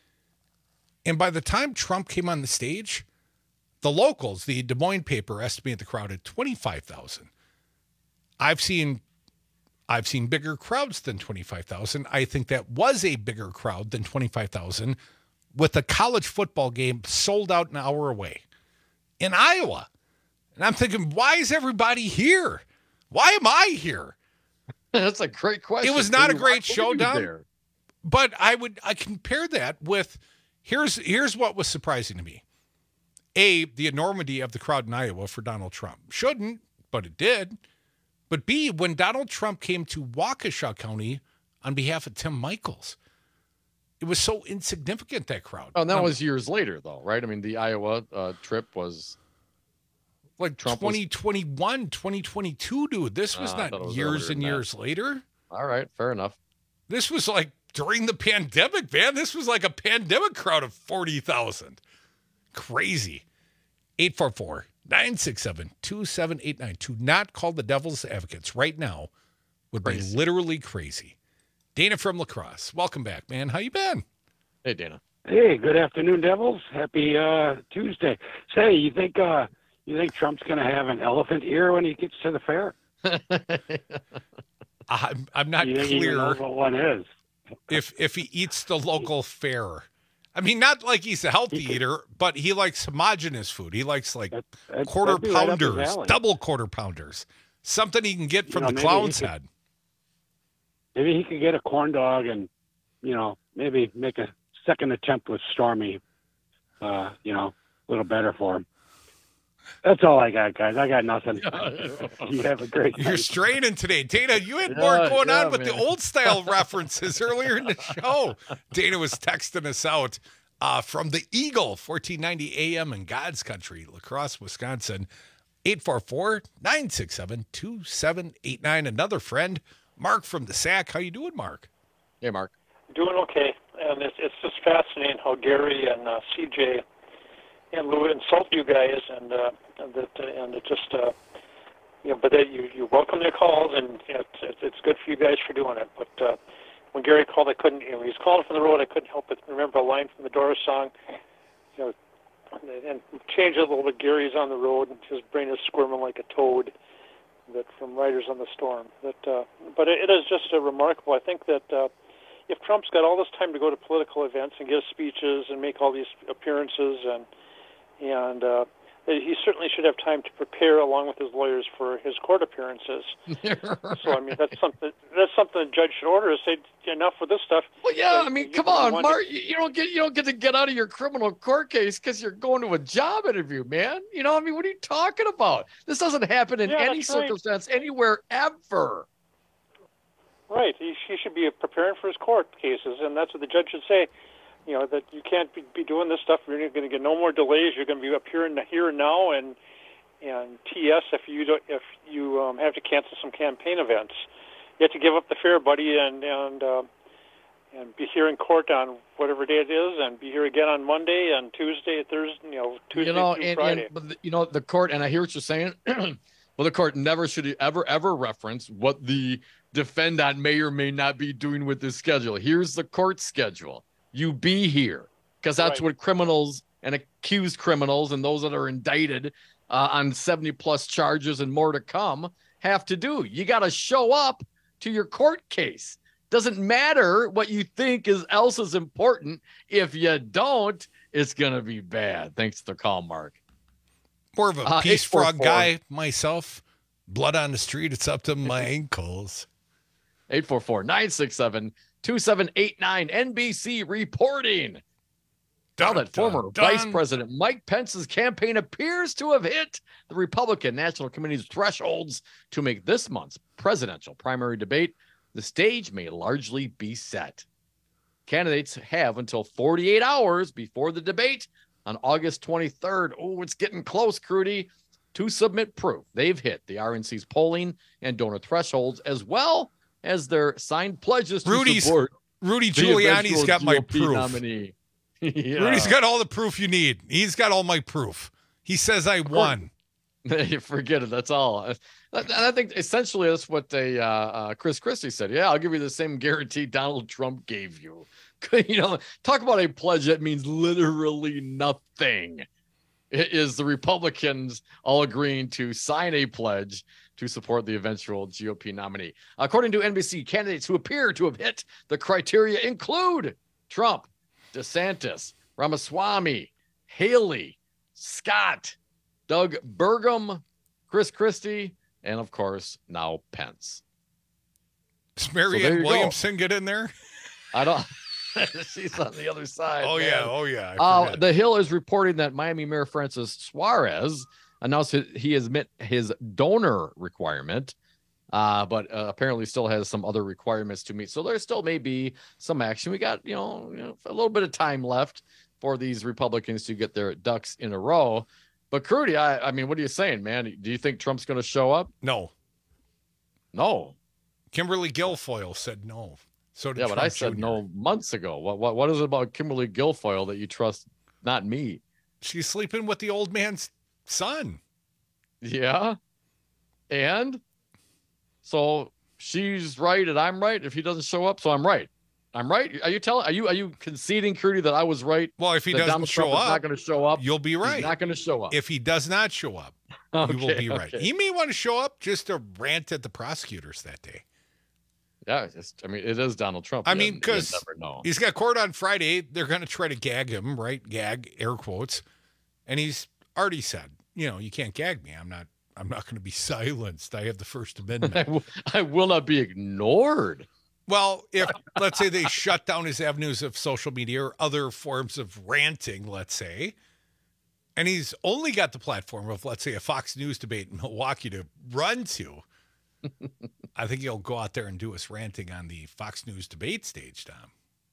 And by the time Trump came on the stage, the locals, the Des Moines paper, estimated the crowd at 25,000. I've seen bigger crowds than 25,000. I think that was a bigger crowd than 25,000 with a college football game sold out an hour away in Iowa. And I'm thinking, why is everybody here? Why am I here? That's a great question. It was not a great showdown, but I compare that with, here's what was surprising to me. A, the enormity of the crowd in Iowa for Donald Trump. Shouldn't, but it did. But B, when Donald Trump came to Waukesha County on behalf of Tim Michaels. It was so insignificant, that crowd. Oh, and that was years later, though, right? I mean, the Iowa trip was like Trump 2021, 2022, dude. This was not years and years later. All right, fair enough. This was like during the pandemic, man. This was like a pandemic crowd of 40,000. Crazy. 844-967-2789. To not call the devil's advocates right now would be literally crazy. Dana from La Crosse. Welcome back, man. How you been? Hey, Dana. Hey, good afternoon, Devils. Happy Tuesday. Say, you think Trump's going to have an elephant ear when he gets to the fair? I'm not you clear know what one is. if he eats the local fare. I mean, not like he's a healthy eater, but he likes homogenous food. He likes like quarter pounders, double quarter pounders, something he can get from the clown's head. Maybe he could get a corn dog and, maybe make a second attempt with Stormy, a little better for him. That's all I got, guys. I got nothing. You have a great night. You're straining today. Dana, you had more going on with the old style references earlier in the show. Dana was texting us out from the Eagle, 1490 AM in God's country, La Crosse, Wisconsin. 844-967-2789. Another friend, Mark from the Sac. How you doing, Mark? Hey, Mark. Doing okay. And it's just fascinating how Gary and CJ and Lou insult you guys, and it just but that you welcome their calls, and it's good for you guys for doing it. But when Gary called, I couldn't. He's calling from the road. I couldn't help but remember a line from the Doors song. And change it a little bit. Gary's on the road, and his brain is squirming like a toad. That from Riders on the Storm. But it is just remarkable. I think that if Trump's got all this time to go to political events and give speeches and make all these appearances, and he certainly should have time to prepare along with his lawyers for his court appearances. So I mean, that's something the judge should order, is say enough with this stuff. Well, yeah, I mean, come on, Mark, you don't get to get out of your criminal court case because you're going to a job interview, man. I mean, what are you talking about? This doesn't happen in any circumstance anywhere ever. Right. He should be preparing for his court cases, and that's what the judge should say. That you can't be doing this stuff. You're going to get no more delays. You're going to be up here and now, and TS if you have to cancel some campaign events. You have to give up the fair, buddy, and be here in court on whatever day it is, and be here again on Monday and Tuesday, Thursday, Tuesday through Friday. But the court, and I hear what you're saying. Well, the court never should ever reference what the defendant may or may not be doing with this schedule. Here's the court schedule. You be here, because that's what criminals and accused criminals and those that are indicted on 70-plus charges and more to come have to do. You got to show up to your court case. Doesn't matter what you think else is important. If you don't, it's going to be bad. Thanks for the call, Mark. More of a peace frog guy myself. Blood on the street. It's up to my ankles. 844-967-2789. NBC reporting. Now that former Vice President Mike Pence's campaign appears to have hit the Republican National Committee's thresholds to make this month's presidential primary debate, the stage may largely be set. Candidates have until 48 hours before the debate on August 23rd. Oh, it's getting close, Crudy, to submit proof they've hit the RNC's polling and donor thresholds, as well as their signed pledges to support Rudy Giuliani's got my proof. Nominee. Yeah. Rudy's got all the proof you need. He's got all my proof. He says I won. Forget it. That's all. And I think essentially that's what Chris Christie said. Yeah, I'll give you the same guarantee Donald Trump gave you. Talk about a pledge that means literally nothing. It is the Republicans all agreeing to sign a pledge to support the eventual GOP nominee. According to NBC, candidates who appear to have hit the criteria include Trump, DeSantis, Ramaswamy, Haley, Scott, Doug Burgum, Chris Christie, and of course, now Pence. Does Marianne Williamson get in there? I don't. She's on the other side. Oh, man. Yeah. The Hill is reporting that Miami Mayor Francis Suarez announced he has met his donor requirement but apparently still has some other requirements to meet. So there still may be some action. We got, a little bit of time left for these Republicans to get their ducks in a row. But Crudy, I mean, what are you saying, man? Do you think Trump's going to show up? No. Kimberly Guilfoyle said no. So did Trump but I said Jr. no months ago. What is it about Kimberly Guilfoyle that you trust? Not me. She's sleeping with the old man's son. Yeah. And so she's right and I'm right. If he doesn't show up, so I'm right. I'm right. Are you conceding, Crudy, that I was right? Well, if he doesn't show up, not going to show up. You'll be right. He's not going to show up. If he does not show up, you will be right. He may want to show up just to rant at the prosecutors that day. Yeah, it is Donald Trump. I mean, because he's got court on Friday. They're going to try to gag him, right? Gag, air quotes. And he's already said, you can't gag me. I'm not going to be silenced. I have the First Amendment. I will not be ignored. Well, if, let's say, they shut down his avenues of social media or other forms of ranting, let's say, and he's only got the platform of, let's say, a Fox News debate in Milwaukee to run to, I think he'll go out there and do his ranting on the Fox News debate stage, Tom.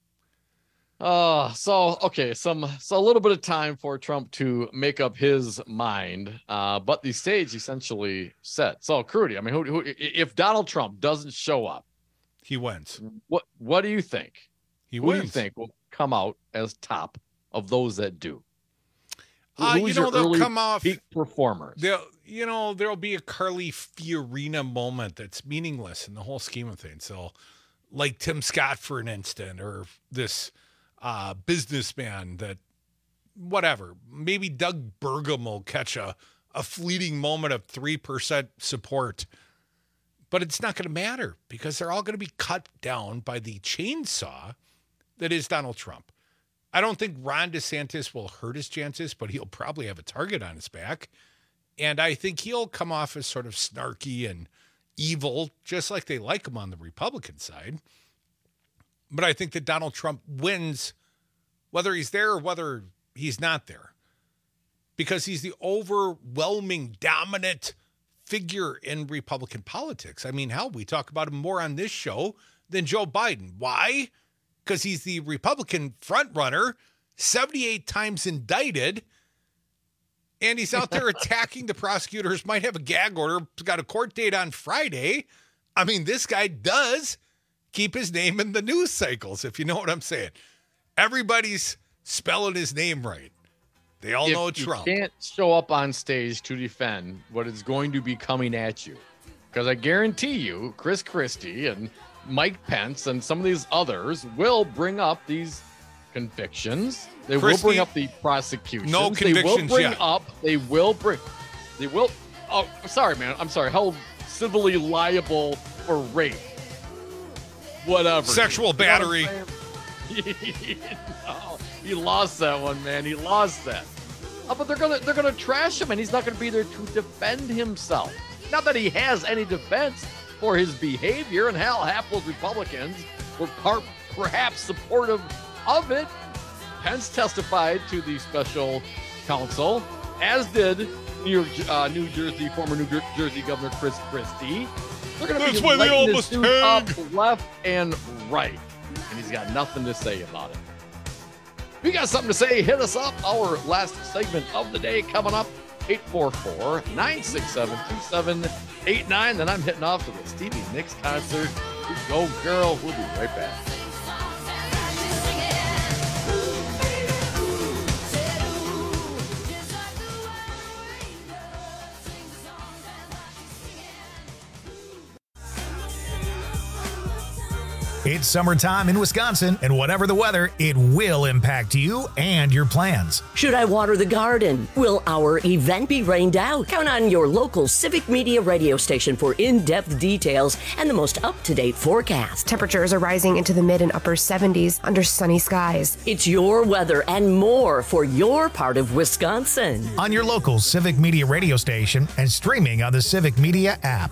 So a little bit of time for Trump to make up his mind, but the stage essentially set. So, Crudy, I mean, who if Donald Trump doesn't show up, he wins. What do you think? Wins. Who do you think will come out as top of those that do? They'll come off peak performers. There'll be a Carly Fiorina moment that's meaningless in the whole scheme of things. So, like Tim Scott, for an instant, or this businessman that, whatever. Maybe Doug Burgum will catch a fleeting moment of 3% support. But it's not going to matter because they're all going to be cut down by the chainsaw that is Donald Trump. I don't think Ron DeSantis will hurt his chances, but he'll probably have a target on his back. And I think he'll come off as sort of snarky and evil, just like they like him on the Republican side. But I think that Donald Trump wins whether he's there or whether he's not there, because he's the overwhelming dominant figure in Republican politics. I mean, hell, we talk about him more on this show than Joe Biden. Why? Because he's the Republican frontrunner, 78 times indicted, and he's out there attacking the prosecutors, might have a gag order, got a court date on Friday. I mean, this guy does keep his name in the news cycles, if you know what I'm saying. Everybody's spelling his name right. They all know Trump. You can't show up on stage to defend what is going to be coming at you. Because I guarantee you, Chris Christie and Mike Pence and some of these others will bring up these convictions. They will bring up the prosecutions. No convictions yet. They will. Oh, sorry, man. I'm sorry. Held civilly liable for rape. Whatever. Sexual battery. No, he lost that one, man. He lost that. But they're gonna trash him, and he's not gonna be there to defend himself. Not that he has any defense for his behavior, and half those Republicans were perhaps supportive of it. Pence testified to the special counsel, as did New Jersey Governor Chris Christie. They're gonna be lighting this dude up left and right, and he's got nothing to say about it. If you got something to say, hit us up. Our last segment of the day coming up, 844-967-2789. Then I'm hitting off to the Stevie Nicks concert. You go, girl. We'll be right back. It's summertime in Wisconsin, and whatever the weather, it will impact you and your plans. Should I water the garden? Will our event be rained out? Count on your local Civic Media radio station for in-depth details and the most up-to-date forecast. Temperatures are rising into the mid and upper 70s under sunny skies. It's your weather and more for your part of Wisconsin. On your local Civic Media radio station and streaming on the Civic Media app.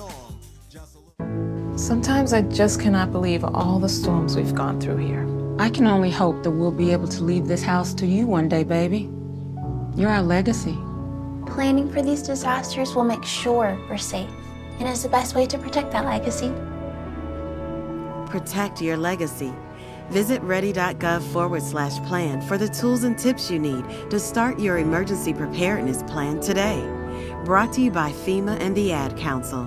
Sometimes I just cannot believe all the storms we've gone through here. I can only hope that we'll be able to leave this house to you one day, baby. You're our legacy. Planning for these disasters will make sure we're safe. and is the best way to protect that legacy. Protect your legacy. Visit ready.gov/plan for the tools and tips you need to start your emergency preparedness plan today. Brought to you by FEMA and the Ad Council.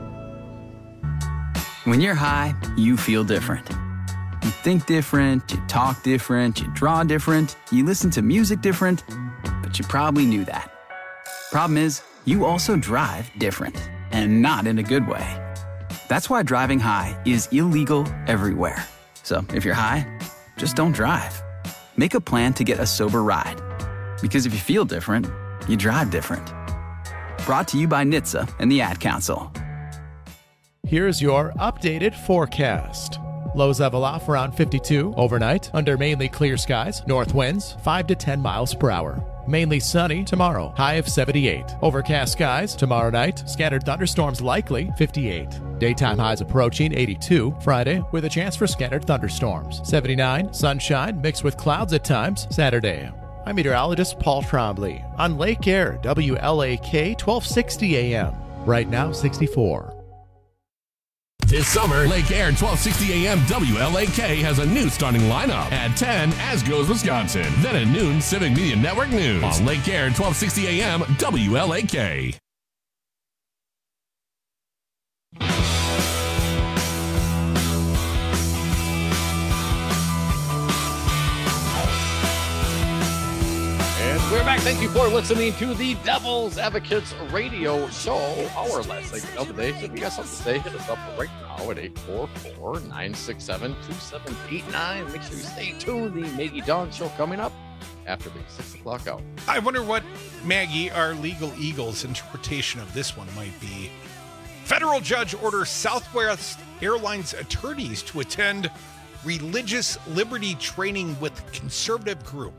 When you're high, you feel different. You think different, you talk different, you draw different, you listen to music different, but you probably knew that. Problem is, you also drive different, and not in a good way. That's why driving high is illegal everywhere. So if you're high, just don't drive. Make a plan to get a sober ride. Because if you feel different, you drive different. Brought to you by NHTSA and the Ad Council. Here's your updated forecast. Lows level off around 52 overnight under mainly clear skies. North winds 5 to 10 miles per hour. Mainly sunny tomorrow, high of 78. Overcast skies tomorrow night. Scattered thunderstorms likely 58. Daytime highs approaching 82 Friday with a chance for scattered thunderstorms. 79 sunshine mixed with clouds at times Saturday. I'm meteorologist Paul Trombley on Lake Air, WLAK 1260 AM. Right now 64. This summer, Lake Air 1260 AM WLAK has a new starting lineup. At 10, As Goes Wisconsin. Then at noon, Civic Media Network News. On Lake Air 1260 AM WLAK. And we're back. Thank you for listening to the Devil's Advocates Radio Show. Our last segment of the day. If you got something to say, hit us up right now at 844-967-2789. Make sure you stay tuned. The Maggie Dawn Show coming up after the 6 o'clock hour. I wonder what, Maggie, our legal eagle's interpretation of this one might be. Federal judge orders Southwest Airlines attorneys to attend religious liberty training with conservative group.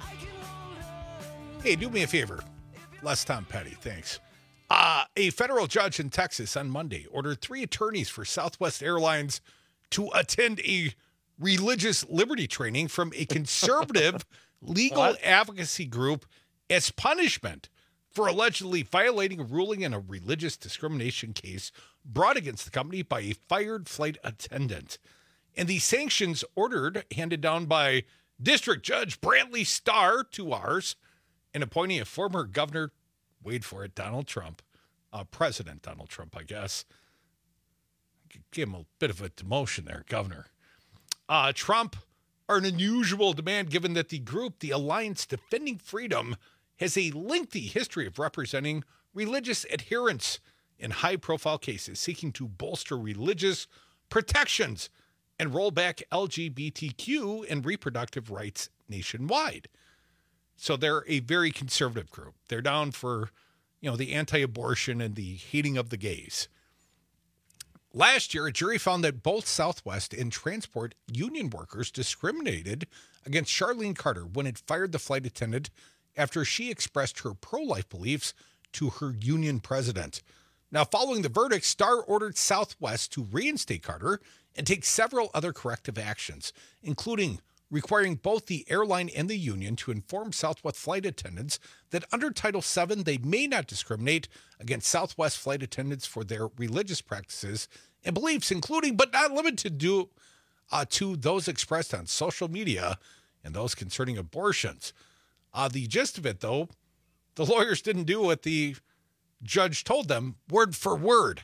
Hey, do me a favor. Less Tom Petty, thanks. A federal judge in Texas on Monday ordered 3 attorneys for Southwest Airlines to attend a religious liberty training from a conservative legal advocacy group as punishment for allegedly violating a ruling in a religious discrimination case brought against the company by a fired flight attendant. And the sanctions ordered, handed down by District Judge Brantley Starr, 2 R's, and appointing a former governor, wait for it, Donald Trump, President Donald Trump, I guess. Give him a bit of a demotion there, governor. Trump are an unusual demand given that the group, the Alliance Defending Freedom, has a lengthy history of representing religious adherents in high-profile cases seeking to bolster religious protections and roll back LGBTQ and reproductive rights nationwide. So they're a very conservative group. They're down for, the anti-abortion and the hating of the gays. Last year, a jury found that both Southwest and transport union workers discriminated against Charlene Carter when it fired the flight attendant after she expressed her pro-life beliefs to her union president. Now, following the verdict, Starr ordered Southwest to reinstate Carter and take several other corrective actions, including requiring both the airline and the union to inform Southwest flight attendants that under Title VII, they may not discriminate against Southwest flight attendants for their religious practices and beliefs, including but not limited to those expressed on social media and those concerning abortions. The gist of it, though, the lawyers didn't do what the judge told them word for word.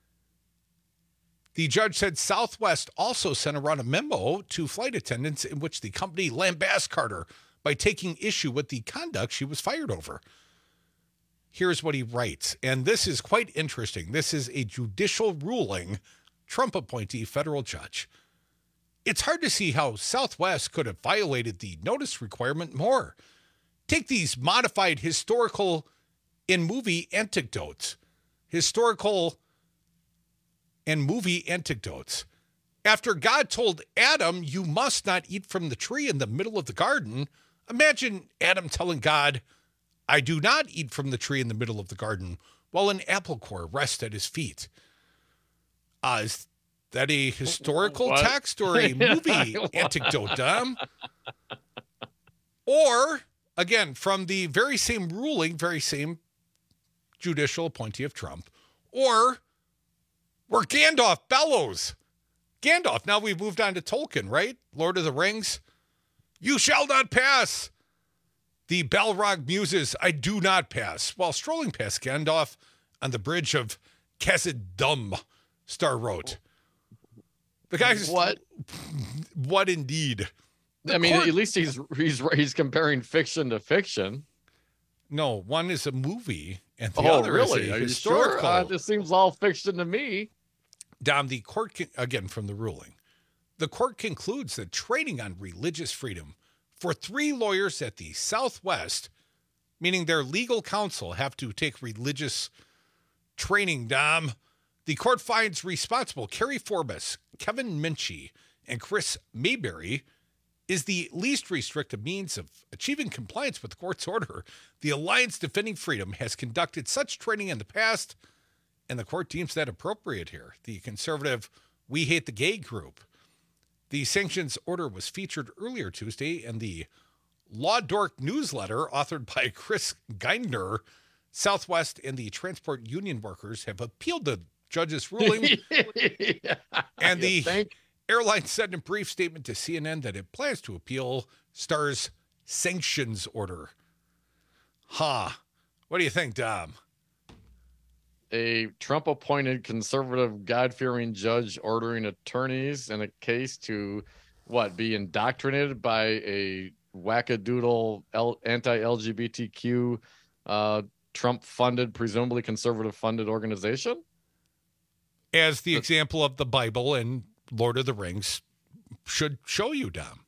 The judge said Southwest also sent around a memo to flight attendants in which the company lambasts Carter by taking issue with the conduct she was fired over. Here's what he writes, and this is quite interesting. This is a judicial ruling, Trump appointee federal judge. It's hard to see how Southwest could have violated the notice requirement more. Take these modified historical and movie anecdotes. After God told Adam, you must not eat from the tree in the middle of the garden, imagine Adam telling God, I do not eat from the tree in the middle of the garden, while an apple core rests at his feet. Is that a historical text or a movie anecdote, Dom? Or, again, from the very same ruling, very same judicial appointee of Trump, or where Gandalf bellows. Gandalf, now we've moved on to Tolkien, right? Lord of the Rings. You shall not pass. The Balrog muses, I do not pass. While strolling past Gandalf on the bridge of Khazad-dûm, Star wrote. The guy's... What indeed? At least he's comparing fiction to fiction. No, one is a movie and the other is a historical. Sure? This seems all fiction to me. Dom, the court, again from the ruling, the court concludes that training on religious freedom for 3 lawyers at the Southwest, meaning their legal counsel have to take religious training, Dom. The court finds responsible Carrie Forbes, Kevin Minchie, and Chris Mayberry is the least restrictive means of achieving compliance with the court's order. The Alliance Defending Freedom has conducted such training in the past, and the court deems that appropriate here. The conservative We Hate the Gay group. The sanctions order was featured earlier Tuesday in the Law Dork newsletter authored by Chris Geindner. Southwest and the transport union workers have appealed the judge's ruling. And the airline said in a brief statement to CNN that it plans to appeal Star's sanctions order. What do you think, Dom? A Trump-appointed conservative, God-fearing judge ordering attorneys in a case to, be indoctrinated by a wackadoodle anti-LGBTQ Trump-funded, presumably conservative-funded organization? As the example of the Bible and Lord of the Rings should show you, Dom.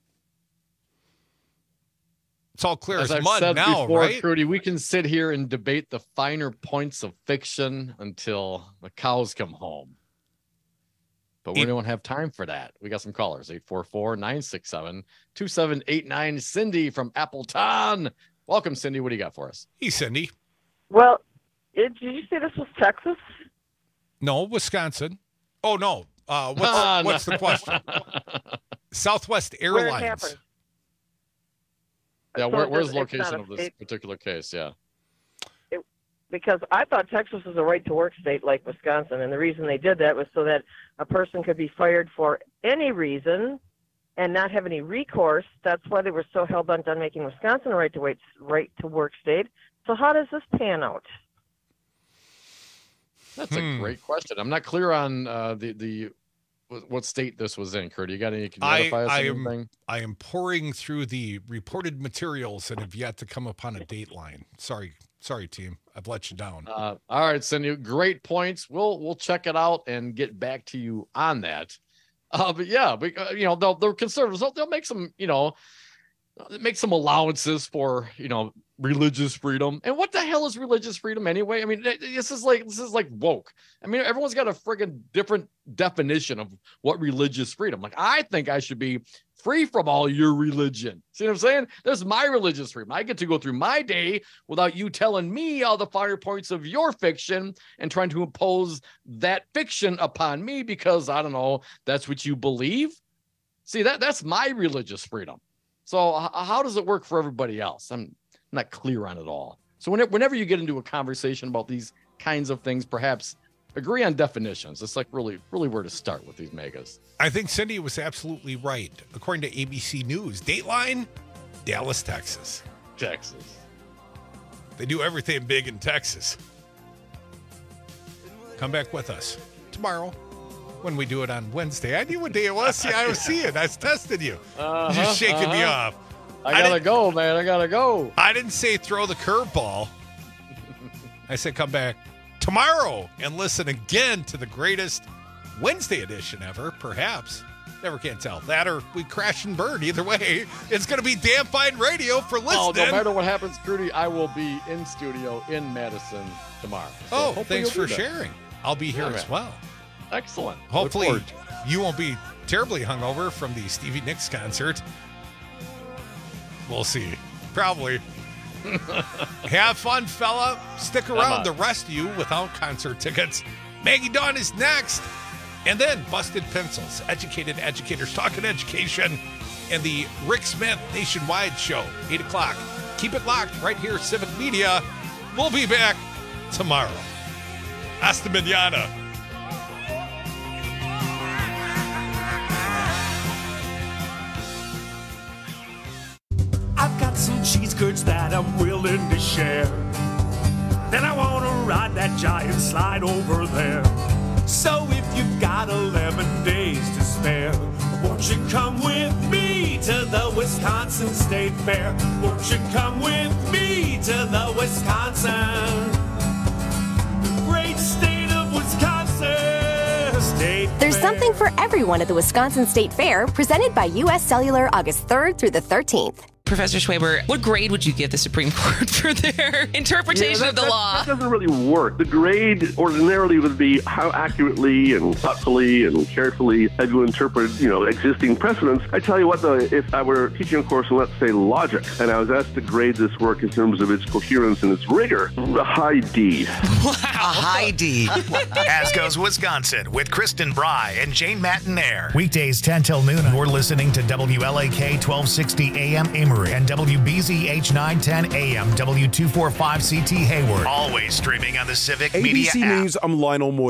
It's all clear as mud said now, before, right? Crudy, we can sit here and debate the finer points of fiction until the cows come home. But we don't have time for that. We got some callers, 844-967-2789. Cindy from Appleton. Welcome, Cindy. What do you got for us? Hey, Cindy. Well, did you say this was Texas? No, Wisconsin. Oh, no. What's the question? Southwest Airlines. Where it happened. Yeah, So where's it's the location not of a this state? particular case? Yeah. Because I thought Texas was a right-to-work state like Wisconsin, and the reason they did that was so that a person could be fired for any reason and not have any recourse. That's why they were so hell-bent on making Wisconsin a right-to-work state. So how does this pan out? That's a great question. I'm not clear on what state this was in, Kurt. You got any? Can you notify us anything? I am pouring through the reported materials and have yet to come upon a dateline. Sorry, team. I've let you down. All right, Cindy. Great points. We'll check it out and get back to you on that. But yeah, the conservatives they'll make some allowances for religious freedom. And what the hell is religious freedom anyway? I mean, this is like woke. I mean, everyone's got a friggin' different definition of what religious freedom. Like, I think I should be free from all your religion. See what I'm saying? There's my religious freedom. I get to go through my day without you telling me all the finer points of your fiction and trying to impose that fiction upon me because, I don't know, that's what you believe. See, that's my religious freedom. So how does it work for everybody else? I'm not clear on it all. So whenever you get into a conversation about these kinds of things, perhaps agree on definitions. It's like really, really where to start with these megas. I think Cindy was absolutely right. According to ABC News, Dateline, Dallas, Texas. They do everything big in Texas. Come back with us tomorrow when we do it on Wednesday. I knew what day it was. See, I was seeing. I was testing you. You're just shaking me off. I gotta go, man. I gotta go. I didn't say throw the curveball. I said come back tomorrow and listen again to the greatest Wednesday edition ever, perhaps. Never can tell. That or we crash and burn. Either way, it's going to be damn fine radio for listening. Oh, no matter what happens, Trudy, I will be in studio in Madison tomorrow. So thanks for sharing. I'll be here as well. Excellent. Hopefully you won't be terribly hungover from the Stevie Nicks concert. We'll see. Probably. Have fun, fella. Stick around, the rest of you, without concert tickets. Maggie Dawn is next. And then Busted Pencils, Educated Educators Talking Education, and the Rick Smith Nationwide Show, 8 o'clock. Keep it locked right here, Civic Media. We'll be back tomorrow. Hasta mañana. some cheese curds that I'm willing to share. Then I want to ride that giant slide over there. So if you've got 11 days to spare, won't you come with me to the Wisconsin State Fair? Won't you come with me to the Wisconsin, the great state of Wisconsin State There's Fair. something for everyone at the Wisconsin State Fair, presented by U.S. Cellular August 3rd through the 13th. Professor Schwaber, what grade would you give the Supreme Court for their interpretation of the law? That doesn't really work. The grade ordinarily would be how accurately and thoughtfully and carefully have you interpreted, existing precedents. I tell you what, though, if I were teaching a course in, let's say, logic, and I was asked to grade this work in terms of its coherence and its rigor, a high D. Wow. A high D. As Goes Wisconsin with Kristen Bry and Jane Mattinaire. Weekdays 10 till noon. You're listening to WLAK 1260 AM Amory and WBZH 910 AM W245CT Hayward. Always streaming on the Civic Media ABC app. News, I'm Lionel Moyer.